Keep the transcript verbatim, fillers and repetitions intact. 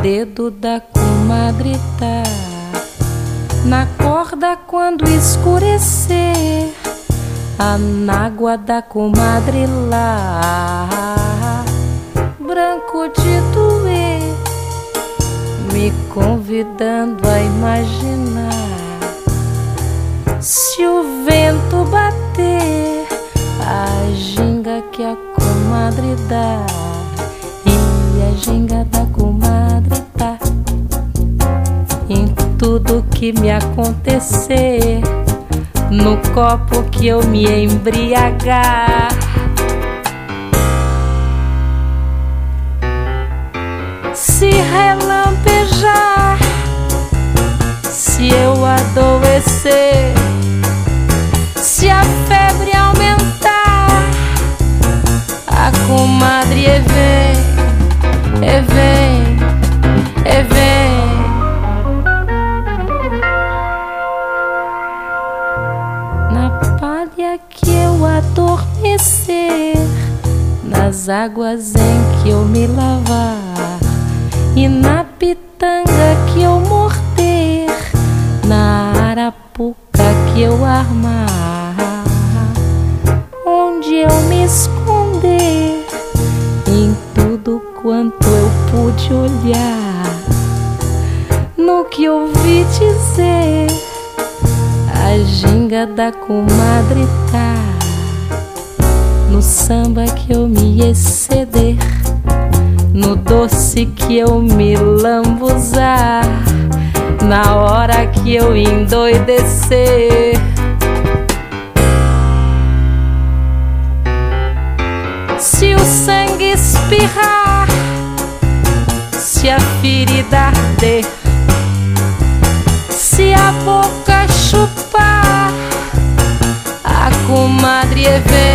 dedo da comadre tá na corda quando escurecer, a nágua da comadre lá, branco de doer, me convidando a imaginar. Se o vento bater, a ginga que a comadre dá, e a ginga da comadre tá em tudo que me acontecer, no copo que eu me embriagar. Se relampejar, se eu adoecer, se a febre aumentar, a comadre é vem, é vem, é vem. Na palha que eu adormecer, nas águas em que eu me lavar, e na pitanga que eu morder, na arapuca que eu armar, onde eu me esconder, em tudo quanto eu pude olhar, no que ouvi dizer, a ginga da comadre tá no samba que eu me exceder, no doce que eu me lambuzar, na hora que eu endoidecer. Se o sangue espirrar, se a ferida arder, se a boca chupar, a comadre é